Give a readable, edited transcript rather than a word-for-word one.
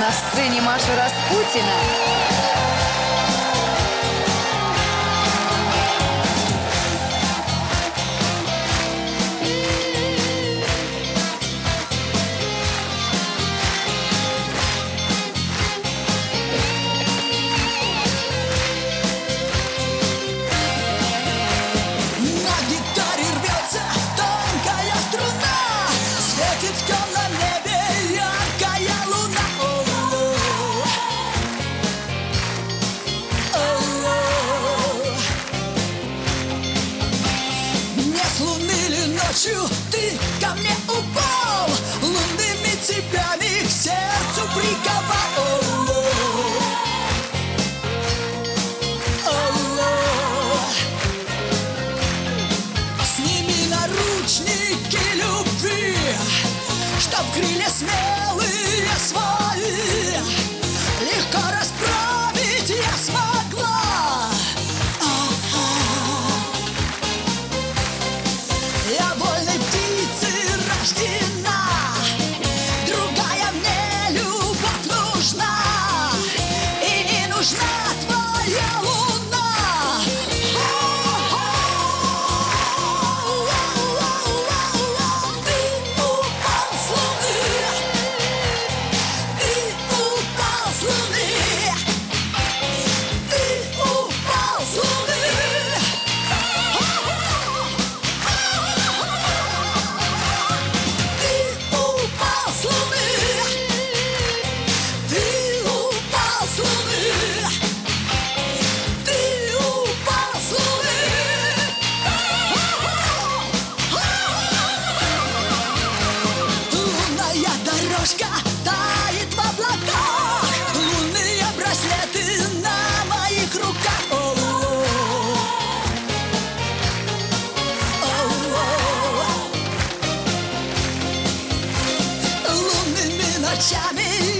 На сцене Маша Распутина. Ты ко мне упал, лунными цепями к сердцу приковал. Сними наручники любви, чтоб крылья смелые свои легко расправить я смогла. Я вольной птицей рождена, другая мне любовь нужна, и не нужна твоя луна. Ты упал с луны, ты упал с луны, ты упал с луны. Тает в облаках, лунные браслеты на моих руках. Лунными ночами